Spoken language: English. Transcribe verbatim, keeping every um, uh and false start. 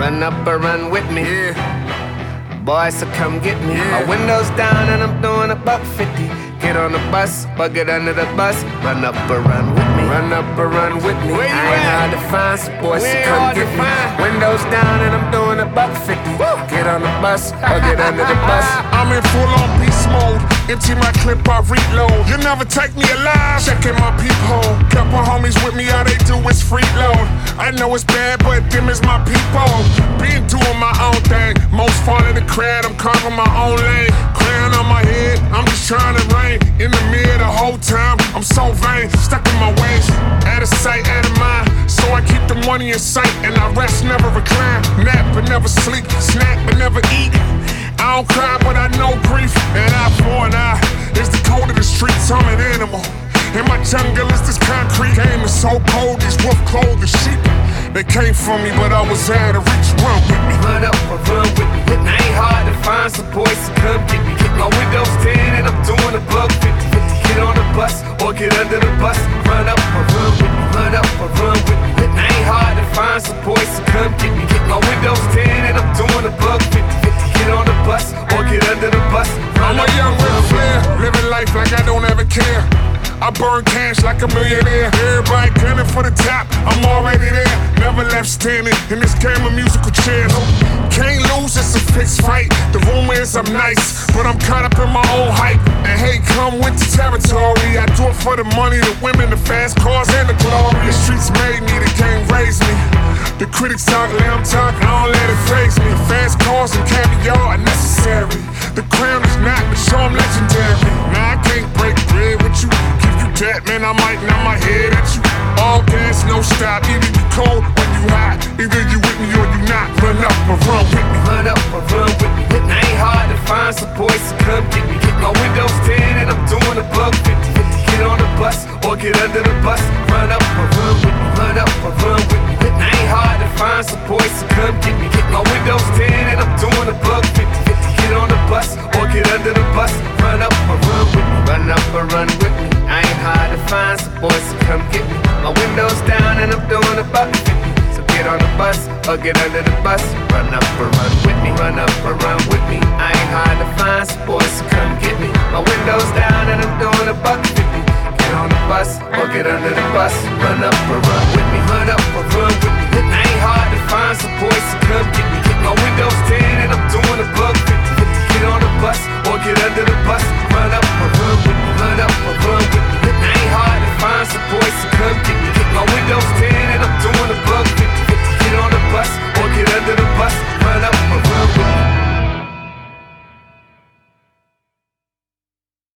Run up or run with me. Yeah. Boy, so come get me. Yeah. My windows down and I'm doing a buck fifty. Get on the bus, or get under the bus. Run up or run with me. Run up or run with me. Where you I ain't at? hard to find, so boy, so We ain't come hard to get me. find. Windows down and I'm doing a buck fifty. Get on the bus, or get under the bus. I'm in full on beast mode. Empty my clip, I reload. You never take me alive. Checking my peephole. Couple homies with me, all they do is freeload. I know it's bad, but them is my people. Been doing my own thing. Most fall in the crowd, I'm carving my own lane. Crown on my head, I'm just trying to reign. In the mirror the whole time, I'm so vain. Stuck in my ways, out of sight, out of mind. So I keep the money in sight, and I rest, never recline. Nap but never sleep, snack but never eat. I don't cry, but I know grief. And eye for an eye, it's the code of the streets, I'm an animal. In my jungle is this concrete. Game is so cold, these wolf clothed the sheep. They came for me, but I was out of reach. Run with me. Run up or run with me. It ain't hard to find some boys to come get me. Get my windows tinted and I'm doing a buck fifty. Get on the bus or get under the bus. Run up or run with me. Run up or run with me. It ain't hard to find some boys to come get me. Get my windows tinted and I'm doing a buck fifty. Get on the bus or get under the bus. Run I'm a up young or run Ric with me. Flair, living life like I don't ever care. I burn cash like a millionaire. Everybody gunning for the top, I'm already there. Never left standing in this game of musical chairs. Can't lose, it's a fixed fight. The rumor is I'm nice, but I'm caught up in my own hype. And hey, come winter territory. I do it for the money, the women, the fast cars, and the glory. The streets made me, the game raised me. The critics talk, lamb talk, I don't let it faze me. The fast cars and caviar are necessary. The crown is not, but show I'm legendary. Nah, I can't break bread with you. Give you that, man, I might nod my head at you. All gas, no stop. Either you cold or you hot. Either you with me or you not. Run up or run with me. Run up or run with me. It ain't hard to find some boys to come get me. Get my windows tinted and I'm doing a buck fifty. Get on the bus or get under the bus. Run up or run with me. Run up or run with me. It ain't hard to find some boys to come get me. Get my windows tinted and I'm doing a buck fifty. Get on the bus or get under the bus. Run up or run with me. Run up or run with me. I ain't hard to find some boys to come get me. My windows down and I'm doing a buck fifty. So get on the bus or get under the bus. Run up or run with me. Run up or run with me. I ain't hard to find some boys to come get me. My windows down and I'm doing a buck fifty. Get on the bus or get under the bus. Run up or run with me. Run up or run with me. It ain't hard to find some boys